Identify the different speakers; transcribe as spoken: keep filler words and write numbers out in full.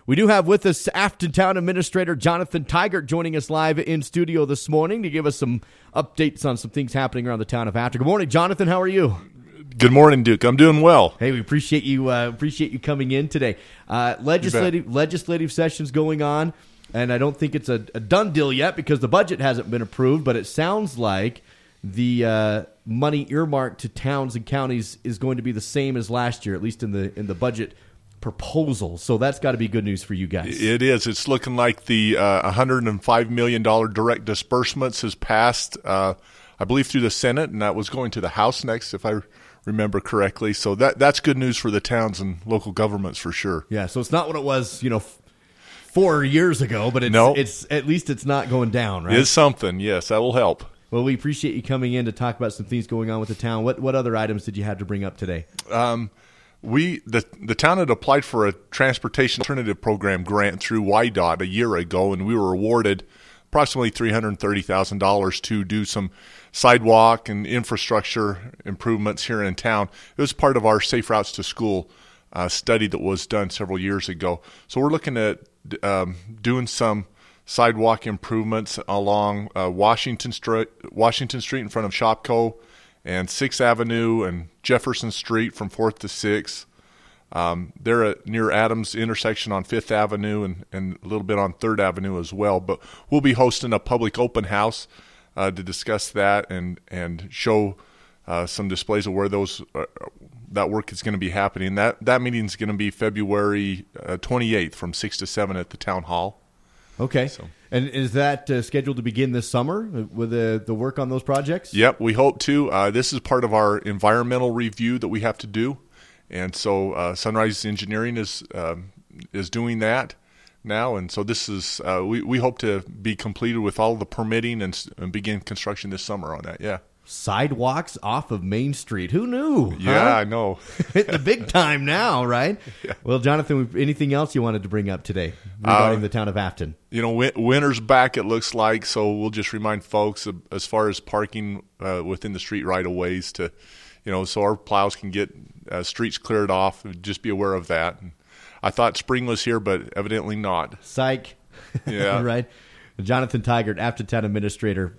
Speaker 1: We do have with us Afton Town Administrator Jonathan Tigert joining us live in studio this morning to give us some updates on some things happening around the town of Afton. Good morning, Jonathan. How are you?
Speaker 2: Good morning, Duke. I'm doing well.
Speaker 1: Hey, we appreciate you uh, appreciate you coming in today. Uh, legislative legislative sessions going on, and I don't think it's a, a done deal yet because the budget hasn't been approved, but it sounds like the uh, money earmarked to towns and counties is going to be the same as last year, at least in the in the budget proposal. So that's got to be good news for you guys.
Speaker 2: It is. It's looking like the uh, one hundred five million dollars direct disbursements has passed, uh, I believe, through the Senate, and that was going to the House next, if I remember correctly. So that that's good news for the towns and local governments for sure.
Speaker 1: Yeah, so it's not what it was, you know, f- four years ago, but it's,
Speaker 2: no.
Speaker 1: it's at least it's not going down, right?
Speaker 2: It's something, yes. That will help.
Speaker 1: Well, we appreciate you coming in to talk about some things going on with the town. What what other items did you have to bring up today?
Speaker 2: Um We the the town had applied for a transportation alternative program grant through Y DOT a year ago, and we were awarded approximately three hundred thirty thousand dollars to do some sidewalk and infrastructure improvements here in town. It was part of our Safe Routes to School uh, study that was done several years ago. So we're looking at um, doing some sidewalk improvements along uh, Washington Street, Washington Street in front of Shopko, and sixth Avenue and Jefferson Street from fourth to sixth. Um, they're at, near Adams intersection on fifth Avenue and, and a little bit on third Avenue as well. But we'll be hosting a public open house uh, to discuss that and, and show uh, some displays of where those uh, that work is going to be happening. That, that meeting is going to be February uh, twenty-eighth from six to seven at the Town Hall.
Speaker 1: Okay.
Speaker 2: So.
Speaker 1: And is that uh, scheduled to begin this summer with the, the work on those projects?
Speaker 2: Yep, we hope to. Uh, this is part of our environmental review that we have to do. And so uh, Sunrise Engineering is uh, is doing that now. And so this is, uh, we, we hope to be completed with all the permitting and, and begin construction this summer on that, yeah.
Speaker 1: Sidewalks off of Main Street. Who knew?
Speaker 2: Yeah,
Speaker 1: huh?
Speaker 2: I know.
Speaker 1: Hitting the big time now, right?
Speaker 2: Yeah.
Speaker 1: Well, Jonathan, anything else you wanted to bring up today regarding
Speaker 2: uh,
Speaker 1: the town of Afton?
Speaker 2: You know, win- winter's back, it looks like, so we'll just remind folks of, as far as parking uh, within the street right-of-ways to, you know, so our plows can get uh, streets cleared off. Just be aware of that. And I thought spring was here, but evidently not.
Speaker 1: Psych.
Speaker 2: Yeah.
Speaker 1: Right. Jonathan Tigert, Afton Town Administrator,